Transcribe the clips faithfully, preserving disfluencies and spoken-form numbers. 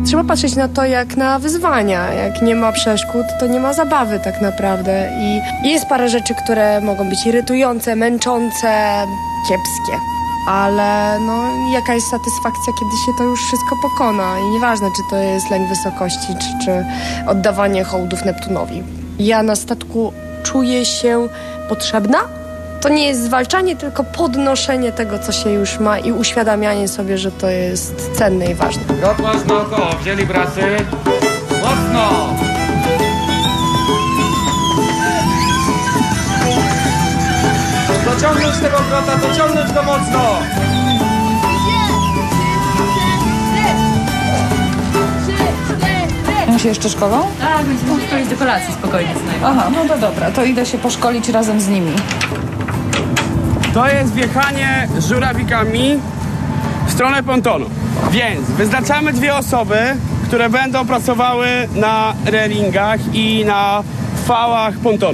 Trzeba patrzeć na to jak na wyzwania. Jak nie ma przeszkód, to nie ma zabawy tak naprawdę. I jest parę rzeczy, które mogą być irytujące, męczące, kiepskie. Ale no, jaka jest satysfakcja, kiedy się to już wszystko pokona. I nieważne, czy to jest lęk wysokości, czy, czy oddawanie hołdów Neptunowi. Ja na statku czuję się potrzebna. To nie jest zwalczanie, tylko podnoszenie tego, co się już ma i uświadamianie sobie, że to jest cenne i ważne. Rotłaś na oko, wzięli brasy. Mocno! Dociągnąć tego grota, dociągnąć go mocno! Oni się jeszcze szkolą? Tak, będziemy się szkolić do kolacji spokojnie. Aha, no to dobra, to idę się poszkolić razem z nimi. To jest wjechanie żurawikami w stronę pontonu. Więc wyznaczamy dwie osoby, które będą pracowały na reringach i na fałach pontonu.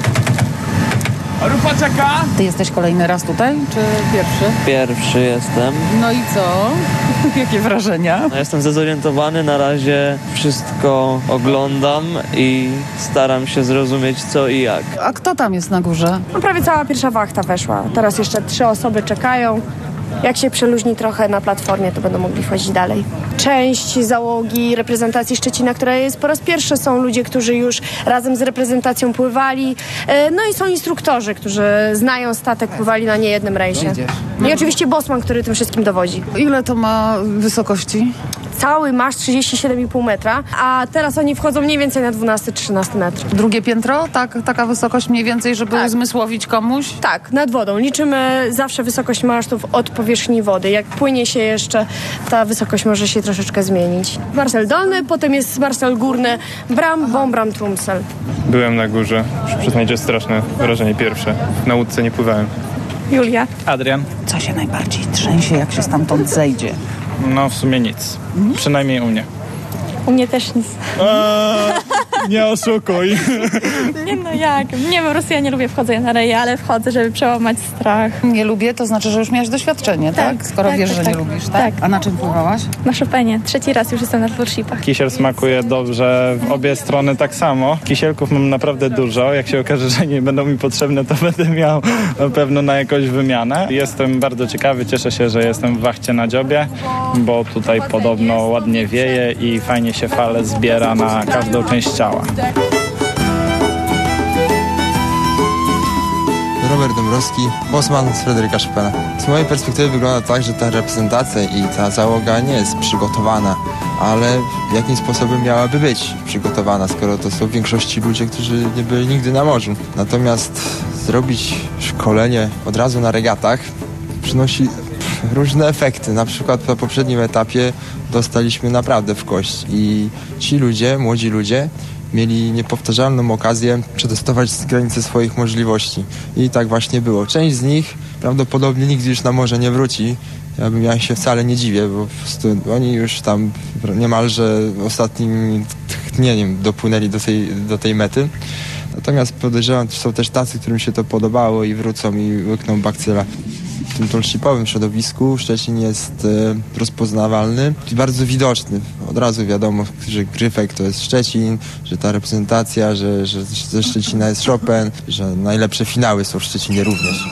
Rufa czeka. Ty jesteś kolejny raz tutaj, czy pierwszy? Pierwszy jestem. No i co? Jakie wrażenia? No, jestem zdezorientowany, na razie wszystko oglądam i staram się zrozumieć co i jak. A kto tam jest na górze? No, prawie cała pierwsza wachta weszła. Teraz jeszcze trzy osoby czekają. Jak się przeluźni trochę na platformie, to będą mogli wchodzić dalej. Część załogi reprezentacji Szczecina, która jest po raz pierwszy, są ludzie, którzy już razem z reprezentacją pływali. No i są instruktorzy, którzy znają statek, pływali na niejednym rejsie. I oczywiście bosman, który tym wszystkim dowodzi. Ile to ma wysokości? Cały masz trzydzieści siedem i pół metra, a teraz oni wchodzą mniej więcej na dwunasty trzynasty metr. Drugie piętro? Tak, taka wysokość mniej więcej, żeby tak. uzmysłowić komuś? Tak, nad wodą. Liczymy zawsze wysokość masztów od powierzchni wody. Jak płynie się jeszcze, ta wysokość może się troszeczkę zmienić. Marsel dolny, potem jest marsel górny, Bram, Bombram, Trumsel. Byłem na górze. Muszę przyznać, że straszne wrażenie pierwsze. Na łódce nie pływałem. Julia. Adrian. Co się najbardziej trzęsie, jak się stamtąd zejdzie? No w sumie nic. Przynajmniej u mnie. U mnie też nic. Eee, nie oszukuj. Nie no jak? Nie, po prostu ja nie lubię wchodzenia na reje, ale wchodzę, żeby przełamać strach. Nie lubię, to znaczy, że już miałaś doświadczenie, tak? Tak, Skoro tak, wiesz, tak, że tak. nie lubisz, tak? Tak. A na czym pływałaś? Na Chopinie. Trzeci raz już jestem na florshipach. Kisiel smakuje dobrze w obie strony tak samo. Kisielków mam naprawdę dużo. Jak się okaże, że nie będą mi potrzebne, to będę miał na pewno na jakąś wymianę. Jestem bardzo ciekawy, cieszę się, że jestem w wachcie na dziobie, bo tutaj podobno ładnie wieje i fajnie się fale zbiera na każdą część ciała. Robert Dąbrowski, bosman z Fryderyka Chopina. Z mojej perspektywy wygląda tak, że ta reprezentacja i ta załoga nie jest przygotowana, ale jakim sposobem miałaby być przygotowana, skoro to są w większości ludzie, którzy nie byli nigdy na morzu. Natomiast zrobić szkolenie od razu na regatach przynosi różne efekty. Na przykład na poprzednim etapie dostaliśmy naprawdę w kość i ci ludzie, młodzi ludzie, mieli niepowtarzalną okazję przetestować granice swoich możliwości. I tak właśnie było. Część z nich prawdopodobnie nigdy już na morze nie wróci. Ja bym ja się wcale nie dziwię, bo po prostu oni już tam niemalże ostatnim tchnieniem dopłynęli do tej, do tej mety. Natomiast podejrzewam, że są też tacy, którym się to podobało i wrócą i łykną bakcyla. W tym tollshipowym środowisku Szczecin jest e, rozpoznawalny i bardzo widoczny. Od razu wiadomo, że Gryfek to jest Szczecin, że ta reprezentacja, że, że ze Szczecina jest Chopin, że najlepsze finały są w Szczecinie również.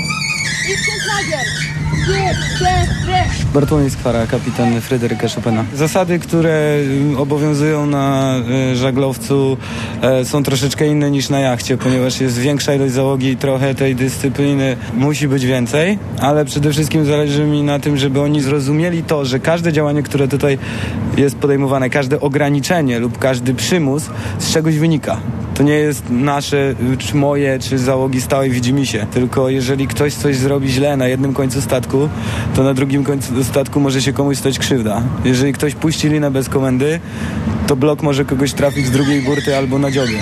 Bartłomiej Skwara, kapitan Fryderyka Chopina. Zasady, które obowiązują na żaglowcu są troszeczkę inne niż na jachcie, ponieważ jest większa ilość załogi i trochę tej dyscypliny musi być więcej, ale przede wszystkim zależy mi na tym, żeby oni zrozumieli to, że każde działanie, które tutaj jest podejmowane, każde ograniczenie lub każdy przymus z czegoś wynika. To nie jest nasze, czy moje, czy załogi stałej widzimisię, tylko jeżeli ktoś coś zrobi źle na jednym końcu statku, to na drugim końcu statku może się komuś stać krzywda. Jeżeli ktoś puści linę bez komendy, to blok może kogoś trafić z drugiej burty albo na dziobie.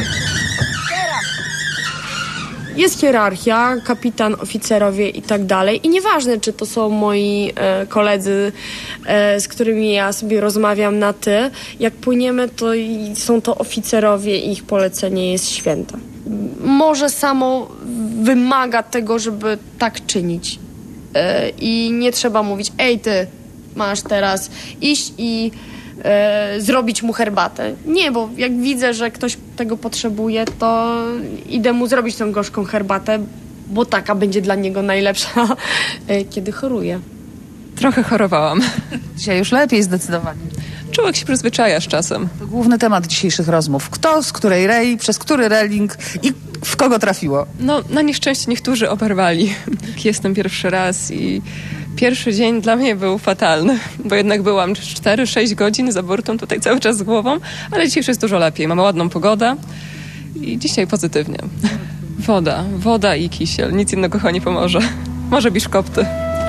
Jest hierarchia, kapitan, oficerowie i tak dalej. I nieważne, czy to są moi e, koledzy, e, z którymi ja sobie rozmawiam na ty. Jak płyniemy, to i są to oficerowie i ich polecenie jest święte. Morze samo wymaga tego, żeby tak czynić. E, I nie trzeba mówić, ej ty, masz teraz iść i e, zrobić mu herbatę. Nie, bo jak widzę, że ktoś tego potrzebuje, to idę mu zrobić tą gorzką herbatę, bo taka będzie dla niego najlepsza, e, kiedy choruje. Trochę chorowałam. Dzisiaj już lepiej zdecydowanie. Człowiek się przyzwyczaja z czasem. To główny temat dzisiejszych rozmów. Kto, z której rei, przez który reling i w kogo trafiło? No, na nieszczęście niektórzy oberwali. Jestem pierwszy raz i pierwszy dzień dla mnie był fatalny, bo jednak byłam cztery sześć godzin za burtą tutaj cały czas z głową, ale dzisiaj już jest dużo lepiej. Mamy ładną pogodę i dzisiaj pozytywnie. Woda, woda i kisiel. Nic innego chyba nie pomoże. Może biszkopty.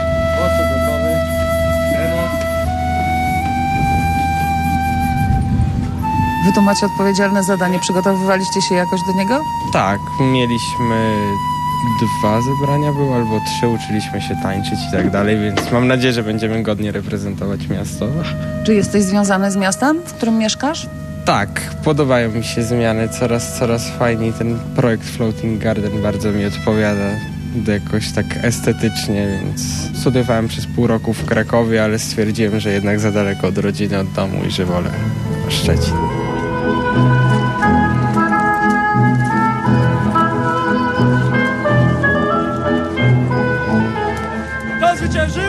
Wy tu macie odpowiedzialne zadanie. Przygotowywaliście się jakoś do niego? Tak, mieliśmy dwa zebrania były, albo trzy, uczyliśmy się tańczyć i tak dalej, więc mam nadzieję, że będziemy godnie reprezentować miasto. Czy jesteś związany z miastem, w którym mieszkasz? Tak, podobają mi się zmiany, coraz, coraz fajniej. Ten projekt Floating Garden bardzo mi odpowiada jakoś tak estetycznie, więc studiowałem przez pół roku w Krakowie, ale stwierdziłem, że jednak za daleko od rodziny, od domu i że wolę Szczecin. Kto zwyciężył?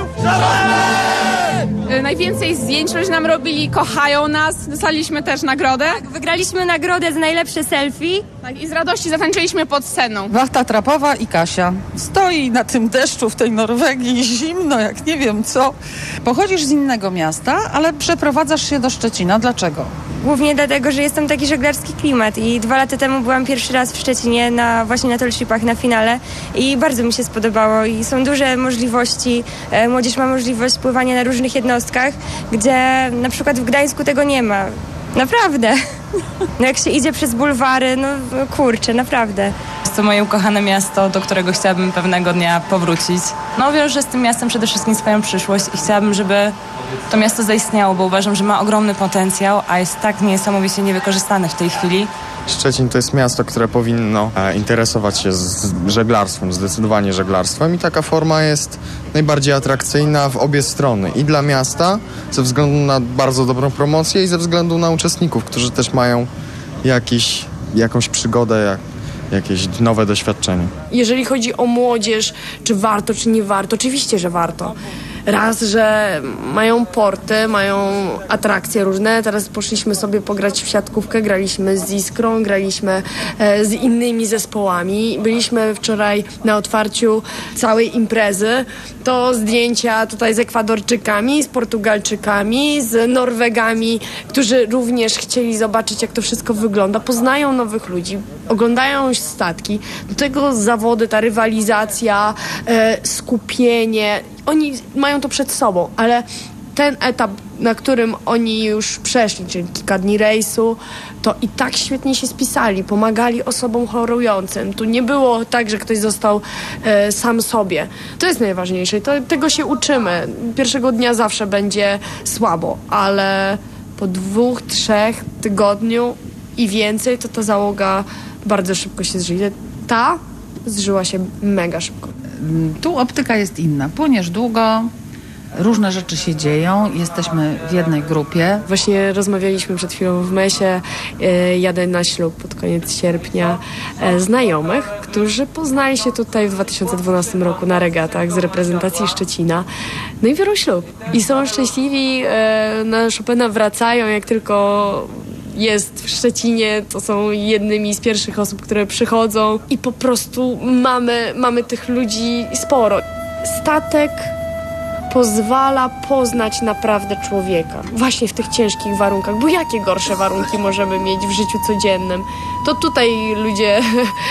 Najwięcej zdjęć ludzie nam robili, kochają nas. Dostaliśmy też nagrodę. Tak, wygraliśmy nagrodę za najlepsze selfie. Tak, i z radości zatańczyliśmy pod sceną. Wachta Trapowa i Kasia. Stoi na tym deszczu w tej Norwegii, zimno jak nie wiem co. Pochodzisz z innego miasta, ale przeprowadzasz się do Szczecina. Dlaczego? Głównie dlatego, że jest tam taki żeglarski klimat i dwa lata temu byłam pierwszy raz w Szczecinie na, właśnie na Tallshipach na finale i bardzo mi się spodobało i są duże możliwości, e, młodzież ma możliwość pływania na różnych jednostkach, gdzie na przykład w Gdańsku tego nie ma. Naprawdę. No jak się idzie przez bulwary, no kurczę, naprawdę. Jest to moje ukochane miasto, do którego chciałabym pewnego dnia powrócić. No wiążę z tym miastem przede wszystkim swoją przyszłość i chciałabym, żeby to miasto zaistniało, bo uważam, że ma ogromny potencjał, a jest tak niesamowicie niewykorzystane w tej chwili. Szczecin to jest miasto, które powinno interesować się z żeglarstwem, zdecydowanie żeglarstwem i taka forma jest najbardziej atrakcyjna w obie strony. I dla miasta ze względu na bardzo dobrą promocję i ze względu na uczestników, którzy też mają jakiś, jakąś przygodę, jak, jakieś nowe doświadczenie. Jeżeli chodzi o młodzież, czy warto, czy nie warto, oczywiście, że warto. Raz, że mają porty, mają atrakcje różne. Teraz poszliśmy sobie pograć w siatkówkę, graliśmy z Iskrą, graliśmy e, z innymi zespołami. Byliśmy wczoraj na otwarciu całej imprezy. To zdjęcia tutaj z Ekwadorczykami, z Portugalczykami, z Norwegami, którzy również chcieli zobaczyć, jak to wszystko wygląda. Poznają nowych ludzi, oglądają statki. Do tego zawody, ta rywalizacja, e, skupienie. Oni mają to przed sobą, ale ten etap, na którym oni już przeszli, czyli kilka dni rejsu, to i tak świetnie się spisali, pomagali osobom chorującym. Tu nie było tak, że ktoś został e, sam sobie. To jest najważniejsze. To, tego się uczymy. Pierwszego dnia zawsze będzie słabo, ale po dwóch, trzech tygodniu i więcej, to ta załoga bardzo szybko się zżyje. Ta zżyła się mega szybko. Tu optyka jest inna. Płyniesz długo, różne rzeczy się dzieją, jesteśmy w jednej grupie. Właśnie rozmawialiśmy przed chwilą w mesie, e, jadę na ślub pod koniec sierpnia e, znajomych, którzy poznali się tutaj w dwa tysiące dwunastym roku na regatach z reprezentacji Szczecina. No i biorą ślub. I są szczęśliwi, e, na Chopina wracają, jak tylko jest w Szczecinie, to są jednymi z pierwszych osób, które przychodzą i po prostu mamy, mamy tych ludzi sporo. Statek pozwala poznać naprawdę człowieka. Właśnie w tych ciężkich warunkach, bo jakie gorsze warunki możemy mieć w życiu codziennym? To tutaj ludzie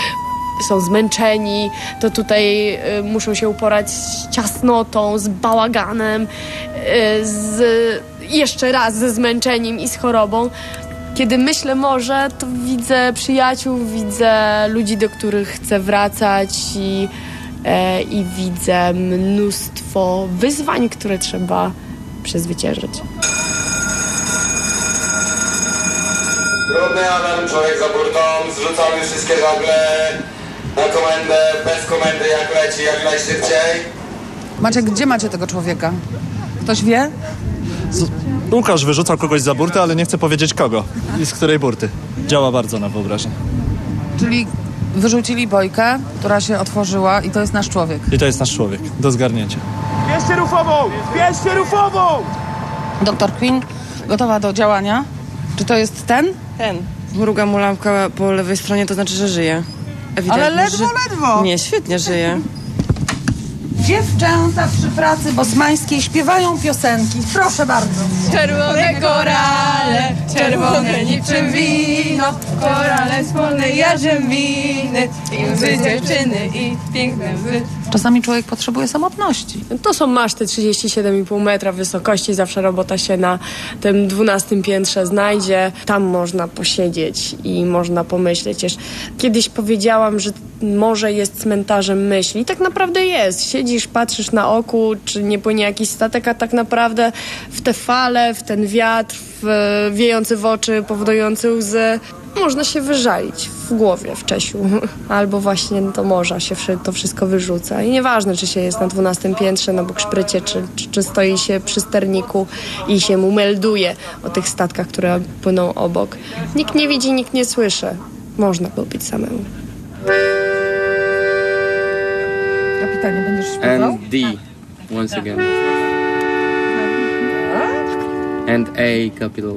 są zmęczeni, to tutaj y, muszą się uporać z ciasnotą, z bałaganem, y, z, jeszcze raz ze zmęczeniem i z chorobą. Kiedy myślę morze, to widzę przyjaciół, widzę ludzi, do których chcę wracać i, e, i widzę mnóstwo wyzwań, które trzeba przezwyciężyć. Brudny alarm, człowiek za burtą, zrzucamy wszystkie żagle na komendę, bez komendy, jak leci, jak najszybciej. Macie, gdzie macie tego człowieka? Ktoś wie? Z- Łukasz wyrzucał kogoś za burtę, ale nie chcę powiedzieć kogo i z której burty. Działa bardzo na wyobraźnię. Czyli wyrzucili bojkę, która się otworzyła i to jest nasz człowiek. I to jest nasz człowiek, do zgarnięcia. Bierzcie rufową! Bierzcie rufową! Doktor Queen, gotowa do działania. Czy to jest ten? Ten. Mruga mu lampka po lewej stronie, to znaczy, że żyje. Ewidentnie, Ale ledwo, że... ledwo. Nie, świetnie żyje. Dziewczęta przy pracy bosmańskiej śpiewają piosenki. Proszę bardzo. Czerwone korale, czerwone niczym wino, korale wspólne jarzębiny, i łzy dziewczyny i piękne łzy. Czasami człowiek potrzebuje samotności. To są maszty trzydzieści siedem i pół metra wysokości. Zawsze robota się na tym dwunastym piętrze znajdzie. Tam można posiedzieć i można pomyśleć. Już kiedyś powiedziałam, że morze jest cmentarzem myśli. I tak naprawdę jest. Siedzisz, patrzysz na oku, czy nie płynie jakiś statek, a tak naprawdę w te fale, w ten wiatr, w wiejący w oczy, powodujący łzy, można się wyżalić w głowie, w Czesiu. Albo właśnie do morza się to wszystko wyrzuca. I nieważne, czy się jest na dwunastym piętrze na bukszprycie, czy, czy, czy stoi się przy sterniku i się mu melduje o tych statkach, które płyną obok. Nikt nie widzi, nikt nie słyszy. Można być samemu. Kapitanie, będziesz śpiewał? And D, once again. And A capital.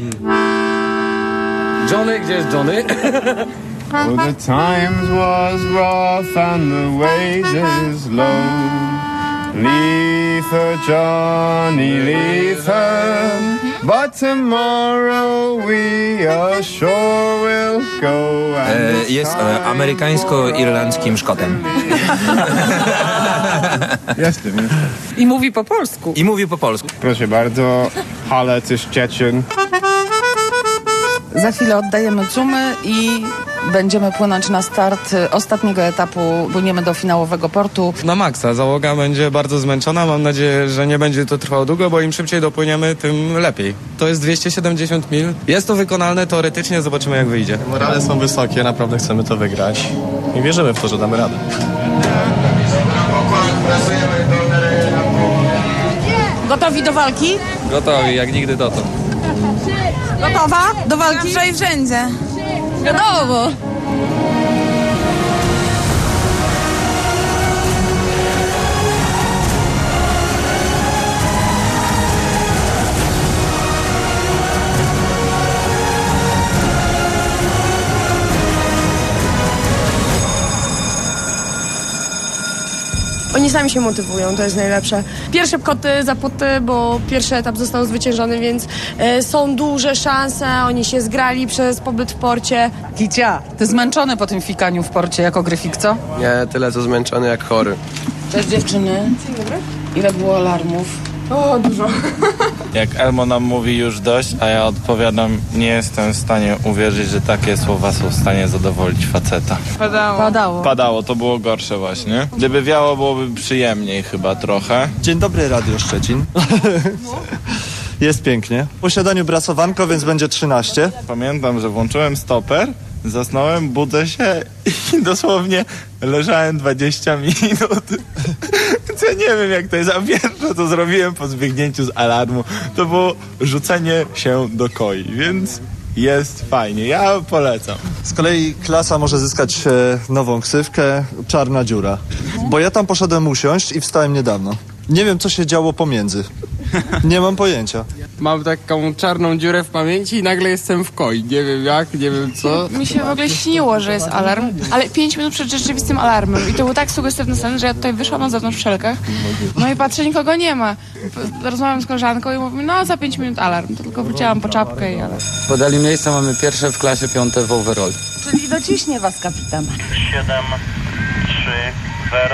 Johnny, gdzie jest Johnny? Oh, the times was rough and the wages low. Leave her, Johnny, leave her. But tomorrow we are sure will go. E, jest e, amerykańsko-irlandzkim Szkotem. Jestem, jestem. I mówi po polsku. I mówi po polsku. Proszę bardzo, Halle to Szczecin. Za chwilę oddajemy cumy i będziemy płynąć na start ostatniego etapu. Płyniemy do finałowego portu. Na maksa. Załoga będzie bardzo zmęczona. Mam nadzieję, że nie będzie to trwało długo, bo im szybciej dopłyniemy, tym lepiej. To jest dwieście siedemdziesiąt mil. Jest to wykonalne teoretycznie, zobaczymy jak wyjdzie. Morale są wysokie, naprawdę chcemy to wygrać i wierzymy w to, że damy radę. Gotowi do walki? Gotowi, jak nigdy dotąd. Gotowa do walki? Zawsze i wszędzie. Gotowo. Oni sami się motywują, to jest najlepsze. Pierwsze pchoty, zapoty, bo pierwszy etap został zwyciężony, więc e, są duże szanse. Oni się zgrali przez pobyt w porcie. Kicia, ty zmęczony po tym fikaniu w porcie jako gryfik, co? Nie, tyle co zmęczony jak chory. Cześć dziewczyny. Dzień dobry. Ile było alarmów? O, dużo. Jak Elmo nam mówi już dość, a ja odpowiadam, nie jestem w stanie uwierzyć, że takie słowa są w stanie zadowolić faceta. Padało. Padało. Padało, to było gorsze właśnie. Gdyby wiało, byłoby przyjemniej chyba trochę. Dzień dobry, Radio Szczecin. Jest pięknie. Po śniadaniu brasowanko, więc będzie trzynaście. Pamiętam, że włączyłem stoper, zasnąłem, budzę się i dosłownie leżałem dwadzieścia minut. Więc ja nie wiem jak to jest, a pierwsze co zrobiłem po zbiegnięciu z alarmu, to było rzucenie się do koi, więc jest fajnie, ja polecam. Z kolei klasa może zyskać e, nową ksywkę Czarna Dziura. Bo ja tam poszedłem usiąść i wstałem niedawno. Nie wiem, co się działo pomiędzy. Nie mam pojęcia. Mam taką czarną dziurę w pamięci i nagle jestem w koi. Nie wiem jak, nie wiem co. Mi się w ogóle śniło, że jest alarm, ale pięć minut przed rzeczywistym alarmem. I to był tak sugestywny sen, że ja tutaj wyszłam na zewnątrz w szelkach. No i patrzę, nikogo nie ma. Rozmawiam z koleżanką i mówię, no za pięć minut alarm. To tylko wróciłam po czapkę i ale... Podali miejsca, mamy pierwsze w klasie, piąte w overall. Czyli dociśnie was kapitan. siedem, trzy, zero.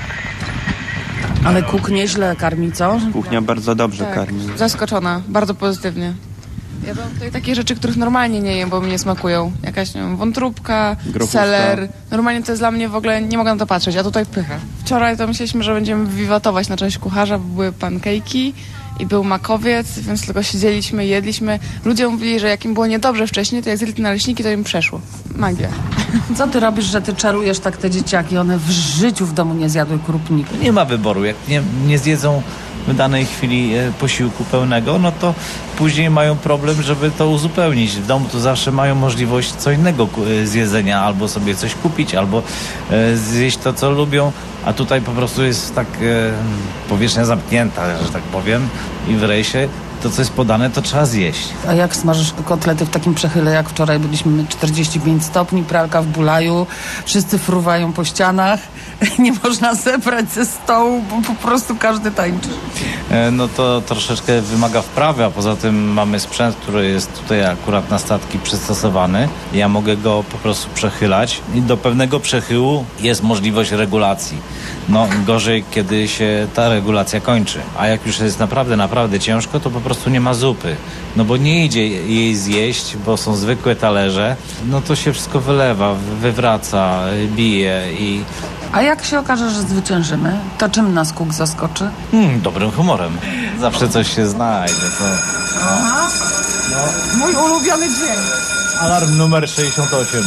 Ale Kuk nieźle karmi, co? Kuchnia bardzo dobrze Tak. karmi. Zaskoczona, bardzo pozytywnie. Ja mam tutaj takie rzeczy, których normalnie nie jem, bo mi nie smakują. Jakaś, nie wiem, wątróbka, Grochówka. seler. Normalnie to jest dla mnie w ogóle, nie mogę na to patrzeć, a tutaj pycha. Wczoraj to myśleliśmy, że będziemy wiwatować na część kucharza, bo były pankejki i był makowiec, więc tylko siedzieliśmy, jedliśmy. Ludzie mówili, że jak im było niedobrze wcześniej, to jak zjedli te naleśniki, to im przeszło. Magia. Co ty robisz, że ty czarujesz tak te dzieciaki? One w życiu w domu nie zjadły krupniku. Nie ma wyboru. Jak nie, nie zjedzą w danej chwili e, posiłku pełnego, no to później mają problem, żeby to uzupełnić. W domu to zawsze mają możliwość co innego e, z jedzenia, albo sobie coś kupić, albo e, zjeść to, co lubią, a tutaj po prostu jest tak e, powierzchnia zamknięta, że tak powiem, i w rejsie to, co jest podane, to trzeba zjeść. A jak smażysz kotlety w takim przechyle, jak wczoraj byliśmy czterdzieści pięć stopni, pralka w bulaju, wszyscy fruwają po ścianach, nie można zebrać ze stołu, bo po prostu każdy tańczy. E, no to troszeczkę wymaga wprawy, a poza tym mamy sprzęt, który jest tutaj akurat na statki przystosowany. Ja mogę go po prostu przechylać i do pewnego przechyłu jest możliwość regulacji. No gorzej, kiedy się ta regulacja kończy, a jak już jest naprawdę, naprawdę ciężko, to po prostu nie ma zupy. No bo nie idzie jej zjeść, bo są zwykłe talerze, no to się wszystko wylewa, wywraca, bije i... A jak się okaże, że zwyciężymy, to czym nas Cook zaskoczy? Hmm, dobrym humorem. Zawsze coś się znajdzie. To, no. Aha. No. Mój ulubiony dźwięk. Alarm numer sześćdziesiąt osiem.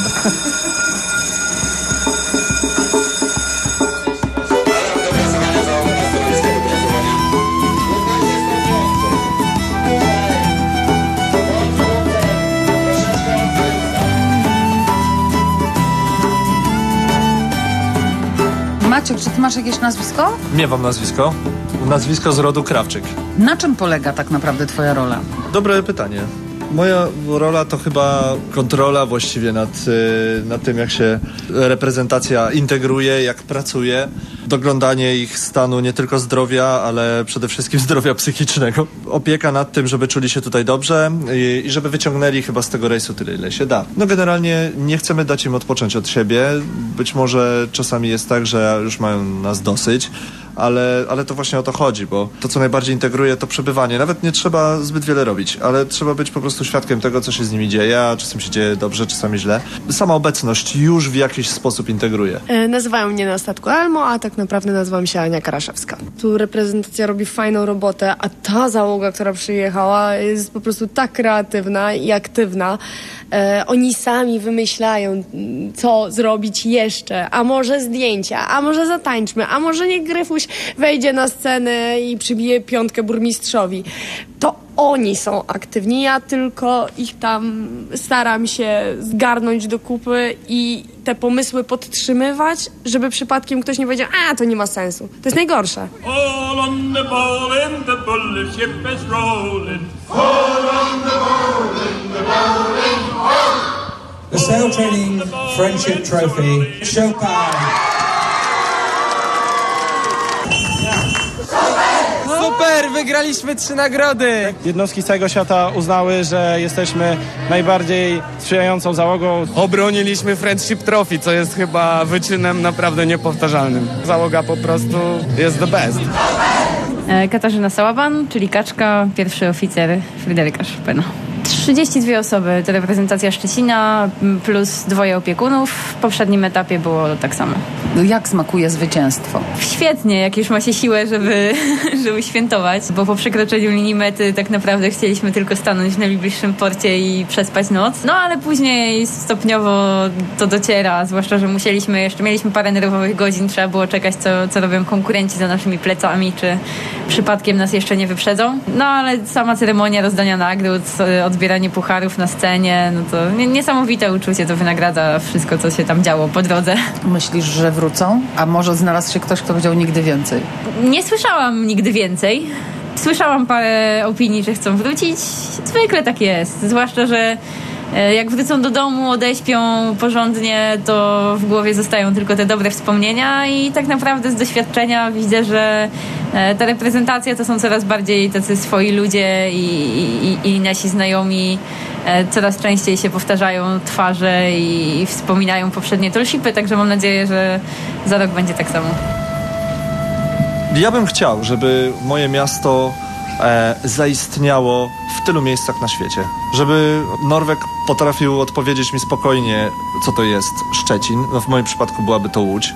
Maciek, czy ty masz jakieś nazwisko? Miewam nazwisko. Nazwisko z rodu Krawczyk. Na czym polega tak naprawdę twoja rola? Dobre pytanie. Moja rola to chyba kontrola właściwie nad, nad tym, jak się reprezentacja integruje, jak pracuje. Doglądanie ich stanu nie tylko zdrowia, ale przede wszystkim zdrowia psychicznego. Opieka nad tym, żeby czuli się tutaj dobrze i, i żeby wyciągnęli chyba z tego rejsu tyle, ile się da. No generalnie nie chcemy dać im odpocząć od siebie. Być może czasami jest tak, że już mają nas dosyć. Ale, ale to właśnie o to chodzi, bo to, co najbardziej integruje, to przebywanie. Nawet nie trzeba zbyt wiele robić, ale trzeba być po prostu świadkiem tego, co się z nimi dzieje, a czasem się dzieje dobrze, czasami źle. Sama obecność już w jakiś sposób integruje. E, nazywają mnie na statku Elmo, a tak naprawdę nazywam się Ania Karaszewska. Tu reprezentacja robi fajną robotę, a ta załoga, która przyjechała, jest po prostu tak kreatywna i aktywna. E, oni sami wymyślają, co zrobić jeszcze, a może zdjęcia, a może zatańczmy, a może niech Gryfuś wejdzie na scenę i przybije piątkę burmistrzowi. To oni są aktywni, ja tylko ich tam staram się zgarnąć do kupy i te pomysły podtrzymywać, żeby przypadkiem ktoś nie powiedział, a to nie ma sensu. To jest najgorsze. All on the ball and the bullet ship is rolling. All on the ball and the rolling. The Sail Training Friendship Trophy, Chopin. Super, wygraliśmy trzy nagrody. Jednostki z całego świata uznały, że jesteśmy najbardziej sprzyjającą załogą. Obroniliśmy Friendship Trophy, co jest chyba wyczynem naprawdę niepowtarzalnym. Załoga po prostu jest the best. Katarzyna Sałaban, czyli Kaczka, pierwszy oficer Fryderyka Chopina. trzydzieści dwie osoby, to reprezentacja Szczecina plus dwoje opiekunów. W poprzednim etapie było tak samo. Jak smakuje zwycięstwo? Świetnie, jak już ma się siłę, żeby, żeby świętować, bo po przekroczeniu linii mety tak naprawdę chcieliśmy tylko stanąć w najbliższym porcie i przespać noc. No ale później stopniowo to dociera, zwłaszcza, że musieliśmy, jeszcze mieliśmy parę nerwowych godzin, trzeba było czekać, co, co robią konkurenci za naszymi plecami, czy przypadkiem nas jeszcze nie wyprzedzą. No ale sama ceremonia rozdania nagród, odbieranie pucharów na scenie, no to niesamowite uczucie, to wynagradza wszystko, co się tam działo po drodze. Myślisz, że wrócą? A może znalazł się ktoś, kto powiedział nigdy więcej? Nie słyszałam nigdy więcej. Słyszałam parę opinii, że chcą wrócić. Zwykle tak jest. Zwłaszcza, że jak wrócą do domu, odeśpią porządnie, to w głowie zostają tylko te dobre wspomnienia i tak naprawdę z doświadczenia widzę, że ta reprezentacja to są coraz bardziej tacy swoi ludzie i, i, i nasi znajomi coraz częściej się powtarzają twarze i, i wspominają poprzednie tolshipy, także mam nadzieję, że za rok będzie tak samo. Ja bym chciał, żeby moje miasto e, zaistniało w tylu miejscach na świecie. Żeby Norweg potrafił odpowiedzieć mi spokojnie, co to jest Szczecin. No w moim przypadku byłaby to Łódź.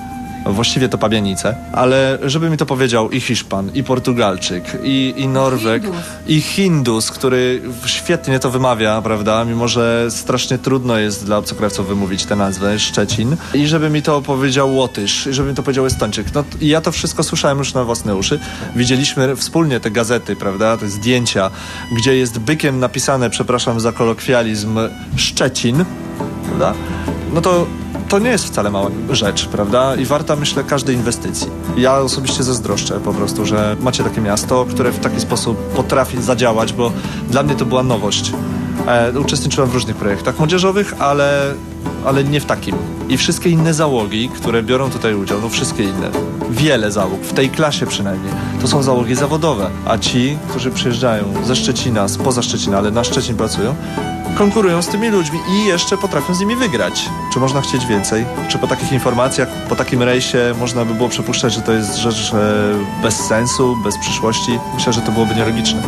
właściwie to Pabianice, ale żeby mi to powiedział i Hiszpan, i Portugalczyk, i, i Norweg, Hindus. i Hindus, który świetnie to wymawia, prawda, mimo że strasznie trudno jest dla obcokrajowców wymówić tę nazwę, Szczecin, i żeby mi to powiedział Łotysz, i żeby mi to powiedział Estończyk. No i ja to wszystko słyszałem już na własne uszy. Widzieliśmy wspólnie te gazety, prawda, te zdjęcia, gdzie jest bykiem napisane, przepraszam za kolokwializm, Szczecin, prawda? No to to nie jest wcale mała rzecz, prawda? I warta, myślę, każdej inwestycji. Ja osobiście zazdroszczę po prostu, że macie takie miasto, które w taki sposób potrafi zadziałać, bo dla mnie to była nowość. E, uczestniczyłem w różnych projektach młodzieżowych, ale, ale nie w takim. I wszystkie inne załogi, które biorą tutaj udział, no wszystkie inne, wiele załóg, w tej klasie przynajmniej, to są załogi zawodowe. A ci, którzy przyjeżdżają ze Szczecina, spoza Szczecina, ale na Szczecin pracują, konkurują z tymi ludźmi i jeszcze potrafią z nimi wygrać. Czy można chcieć więcej? Czy po takich informacjach, po takim rejsie można by było przypuszczać, że to jest rzecz e, bez sensu, bez przyszłości? Myślę, że to byłoby nielogiczne.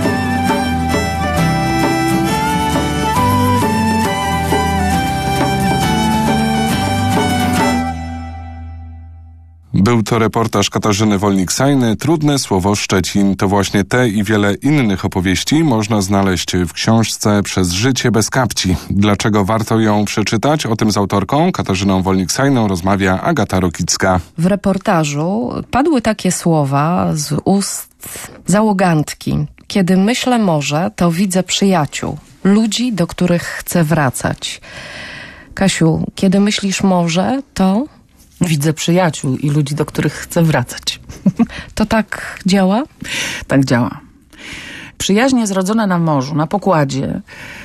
Był to reportaż Katarzyny Wolnik-Sajny, Trudne słowo Szczecin. To właśnie te i wiele innych opowieści można znaleźć w książce Przez życie bez kapci. Dlaczego warto ją przeczytać? O tym z autorką Katarzyną Wolnik-Sajną rozmawia Agata Rokicka. W reportażu padły takie słowa z ust załogantki. Kiedy myślę morze, to widzę przyjaciół, ludzi, do których chcę wracać. Kasiu, kiedy myślisz morze, to... Widzę przyjaciół i ludzi, do których chcę wracać. To tak działa? Tak działa. Przyjaźnie zrodzone na morzu, na pokładzie,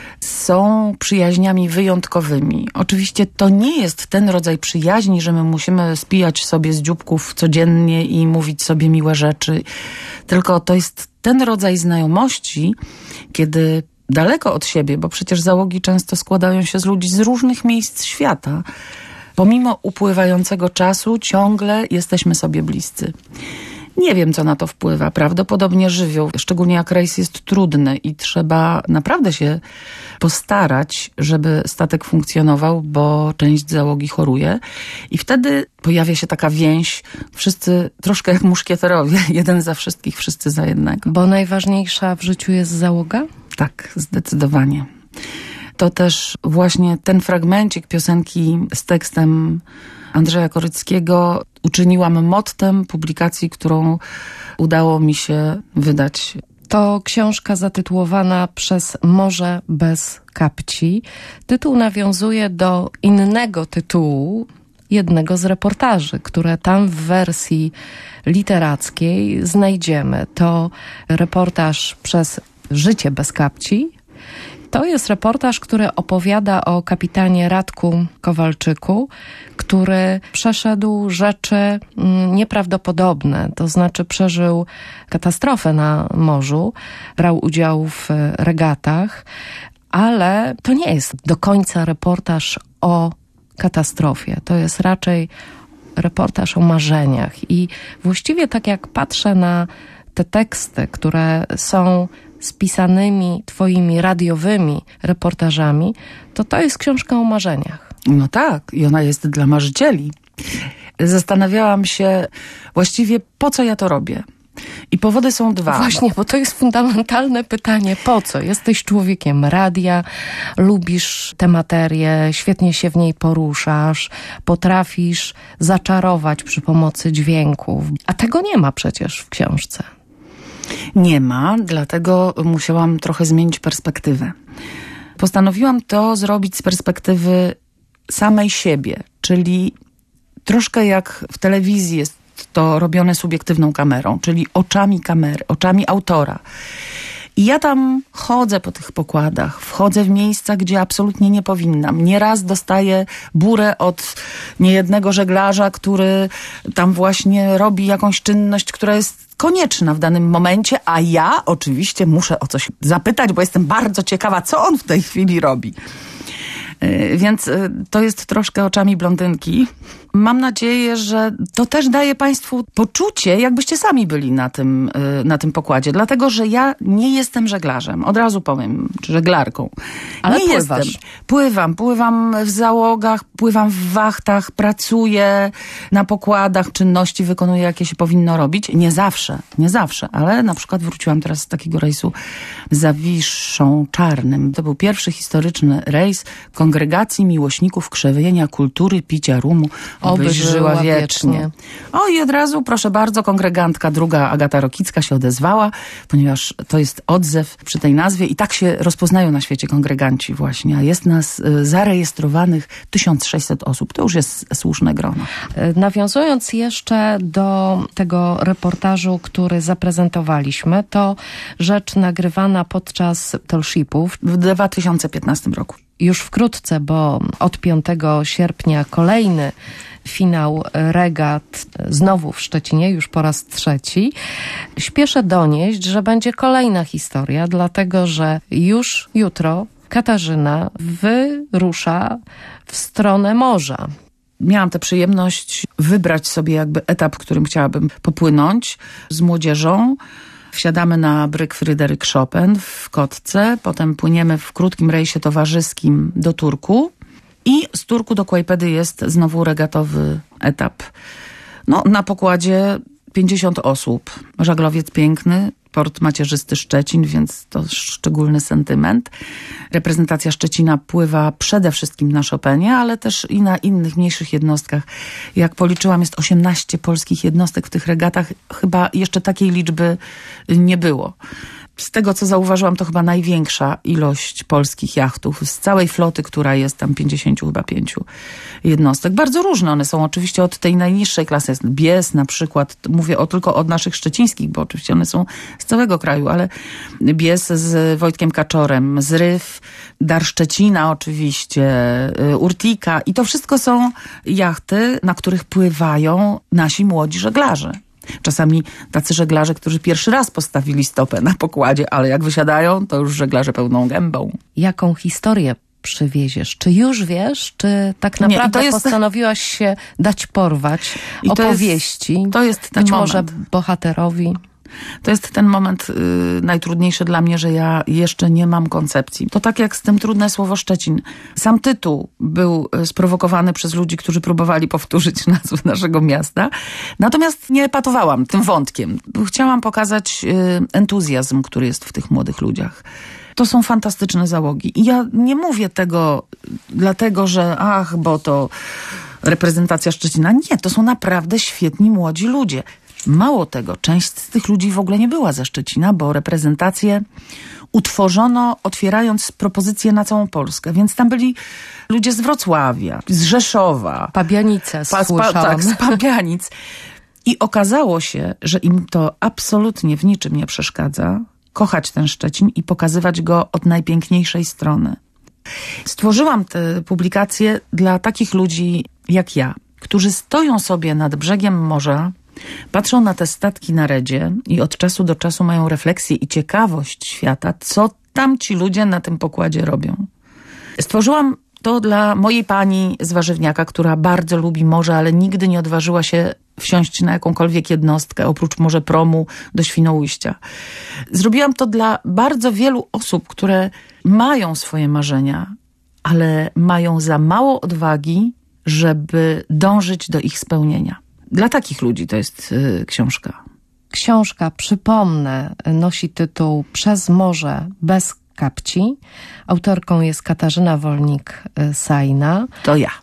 są przyjaźniami wyjątkowymi. Oczywiście to nie jest ten rodzaj przyjaźni, że my musimy spijać sobie z dzióbków codziennie i mówić sobie miłe rzeczy. Tylko to jest ten rodzaj znajomości, kiedy daleko od siebie, bo przecież załogi często składają się z ludzi z różnych miejsc świata, pomimo upływającego czasu ciągle jesteśmy sobie bliscy. Nie wiem, co na to wpływa. Prawdopodobnie żywioł, szczególnie jak rejs jest trudny i trzeba naprawdę się postarać, żeby statek funkcjonował, bo część załogi choruje. I wtedy pojawia się taka więź, wszyscy troszkę jak muszkieterowie, jeden za wszystkich, wszyscy za jednego. Bo najważniejsza w życiu jest załoga? Tak, zdecydowanie. To też właśnie ten fragmencik piosenki z tekstem Andrzeja Koryckiego uczyniłam mottem publikacji, którą udało mi się wydać. To książka zatytułowana Przez morze bez kapci. Tytuł nawiązuje do innego tytułu, jednego z reportaży, które tam w wersji literackiej znajdziemy. To reportaż Przez życie bez kapci. To jest reportaż, który opowiada o kapitanie Radku Kowalczyku, który przeszedł rzeczy nieprawdopodobne, to znaczy przeżył katastrofę na morzu, brał udział w regatach, ale to nie jest do końca reportaż o katastrofie. To jest raczej reportaż o marzeniach. I właściwie tak jak patrzę na te teksty, które są spisanymi twoimi radiowymi reportażami, to to jest książka o marzeniach. No tak, i ona jest dla marzycieli. Zastanawiałam się właściwie, po co ja to robię. I powody są dwa. Właśnie, bo to jest fundamentalne pytanie. Po co? Jesteś człowiekiem radia, lubisz tę materię, świetnie się w niej poruszasz, potrafisz zaczarować przy pomocy dźwięków. A tego nie ma przecież w książce. Nie ma, dlatego musiałam trochę zmienić perspektywę. Postanowiłam to zrobić z perspektywy samej siebie, czyli troszkę jak w telewizji jest to robione subiektywną kamerą, czyli oczami kamery, oczami autora. I ja tam chodzę po tych pokładach, wchodzę w miejsca, gdzie absolutnie nie powinnam. Nieraz dostaję burę od niejednego żeglarza, który tam właśnie robi jakąś czynność, która jest konieczna w danym momencie, a ja oczywiście muszę o coś zapytać, bo jestem bardzo ciekawa, co on w tej chwili robi. Yy, więc yy, to jest troszkę oczami blondynki. Mam nadzieję, że to też daje Państwu poczucie, jakbyście sami byli na tym, yy, na tym pokładzie. Dlatego, że ja nie jestem żeglarzem. Od razu powiem, czy żeglarką. Ale nie pływasz. jestem. Pływam. Pływam w załogach, pływam w wachtach, pracuję na pokładach, czynności wykonuję, jakie się powinno robić. Nie zawsze, nie zawsze, ale na przykład wróciłam teraz z takiego rejsu Zawiszą Czarnym. To był pierwszy historyczny rejs Kongregacji Miłośników Krzewienia Kultury Picia Rumu. Obyś żyła wiecznie. O i od razu, proszę bardzo, kongregantka druga Agata Rokicka się odezwała, ponieważ to jest odzew przy tej nazwie i tak się rozpoznają na świecie kongreganci właśnie. A jest nas y, zarejestrowanych tysiąc sześćset osób. To już jest słuszne grono. Nawiązując jeszcze do tego reportażu, który zaprezentowaliśmy, to rzecz nagrywana podczas Tallshipów w dwa tysiące piętnastym roku. Już wkrótce, bo od piątego sierpnia kolejny finał regat znowu w Szczecinie, już po raz trzeci. Śpieszę donieść, że będzie kolejna historia, dlatego że już jutro Katarzyna wyrusza w stronę morza. Miałam tę przyjemność wybrać sobie jakby etap, którym chciałabym popłynąć z młodzieżą. Wsiadamy na bryg Fryderyk Chopin w Kotce, potem płyniemy w krótkim rejsie towarzyskim do Turku i z Turku do Kłajpedy jest znowu regatowy etap. No, na pokładzie pięćdziesiąt osób. Żaglowiec piękny, port macierzysty Szczecin, więc to szczególny sentyment. Reprezentacja Szczecina pływa przede wszystkim na Chopinie, ale też i na innych mniejszych jednostkach. Jak policzyłam, jest osiemnaście polskich jednostek w tych regatach. Chyba jeszcze takiej liczby nie było. Z tego, co zauważyłam, to chyba największa ilość polskich jachtów z całej floty, która jest tam pięćdziesiąt chyba pięciu jednostek. Bardzo różne one są. Oczywiście od tej najniższej klasy jest Bies na przykład. Mówię o, tylko od naszych szczecińskich, bo oczywiście one są z całego kraju, ale Bies z Wojtkiem Kaczorem, Zryw, Dar Szczecina oczywiście, Urtika i to wszystko są jachty, na których pływają nasi młodzi żeglarze. Czasami tacy żeglarze, którzy pierwszy raz postawili stopę na pokładzie, ale jak wysiadają, to już żeglarze pełną gębą. Jaką historię przywieziesz? Czy już wiesz, czy tak naprawdę Nie, to jest... postanowiłaś się dać porwać I opowieści? To jest, to jest ten być moment. może bohaterowi? To jest ten moment y, najtrudniejszy dla mnie, że ja jeszcze nie mam koncepcji. To tak jak z tym trudne słowo Szczecin. Sam tytuł był sprowokowany przez ludzi, którzy próbowali powtórzyć nazwę naszego miasta. Natomiast nie patowałam tym wątkiem. Chciałam pokazać y, entuzjazm, który jest w tych młodych ludziach. To są fantastyczne załogi. I ja nie mówię tego dlatego, że ach, bo to reprezentacja Szczecina. Nie, to są naprawdę świetni młodzi ludzie. Mało tego, część z tych ludzi w ogóle nie była ze Szczecina, bo reprezentację utworzono otwierając propozycję na całą Polskę. Więc tam byli ludzie z Wrocławia, z Rzeszowa. Pabianice, pa, pa, Tak, z Pabianic. I okazało się, że im to absolutnie w niczym nie przeszkadza kochać ten Szczecin i pokazywać go od najpiękniejszej strony. Stworzyłam tę publikację dla takich ludzi jak ja, którzy stoją sobie nad brzegiem morza, patrzą na te statki na redzie i od czasu do czasu mają refleksję i ciekawość świata, co tam ci ludzie na tym pokładzie robią. Stworzyłam to dla mojej pani z Warzywniaka, która bardzo lubi morze, ale nigdy nie odważyła się wsiąść na jakąkolwiek jednostkę, oprócz może promu do Świnoujścia. Zrobiłam to dla bardzo wielu osób, które mają swoje marzenia, ale mają za mało odwagi, żeby dążyć do ich spełnienia. Dla takich ludzi to jest y, książka. Książka, przypomnę, nosi tytuł Przez morze bez kapci. Autorką jest Katarzyna Wolnik-Sajna. To ja.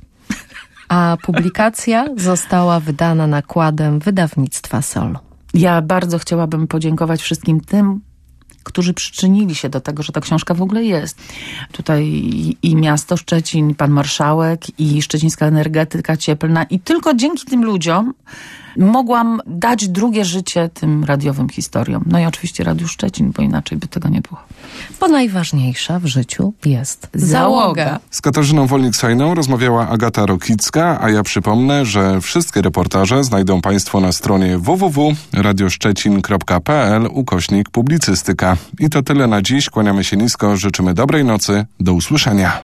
A publikacja została wydana nakładem wydawnictwa Sol. Ja bardzo chciałabym podziękować wszystkim tym, którzy przyczynili się do tego, że ta książka w ogóle jest. Tutaj i, i miasto Szczecin, i pan marszałek, i szczecińska energetyka cieplna. I tylko dzięki tym ludziom mogłam dać drugie życie tym radiowym historiom. No i oczywiście Radiu Szczecin, bo inaczej by tego nie było. Bo najważniejsza w życiu jest załoga. załoga. Z Katarzyną Wolnik-Sajną rozmawiała Agata Rokicka, a ja przypomnę, że wszystkie reportaże znajdą Państwo na stronie w w w kropka radioszczecin kropka p l ukośnik publicystyka. I to tyle na dziś. Kłaniamy się nisko, życzymy dobrej nocy. Do usłyszenia.